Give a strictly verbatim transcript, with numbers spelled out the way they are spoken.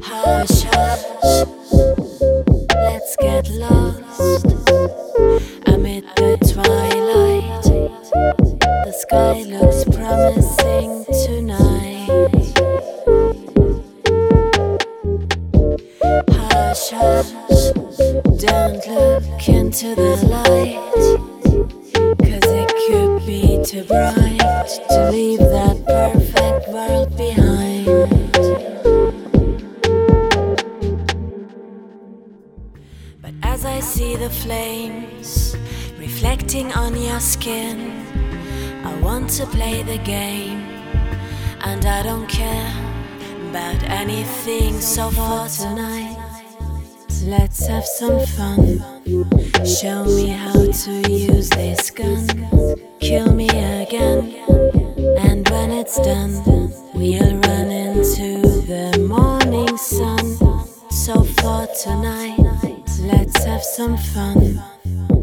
Hush, hush, let's get lost amid the twilight. The sky looks promising tonight. Hush, hush, don't look into the light, 'cause it could be too bright to leave that perfect world behind. But as I see the flames reflecting on your skin, I want to play the game, and I don't care about anything. So for tonight, let's have some fun. Show me how to use this gun. Kill me again, and when it's done, we'll run into the morning sun. So for tonight, let's have some fun.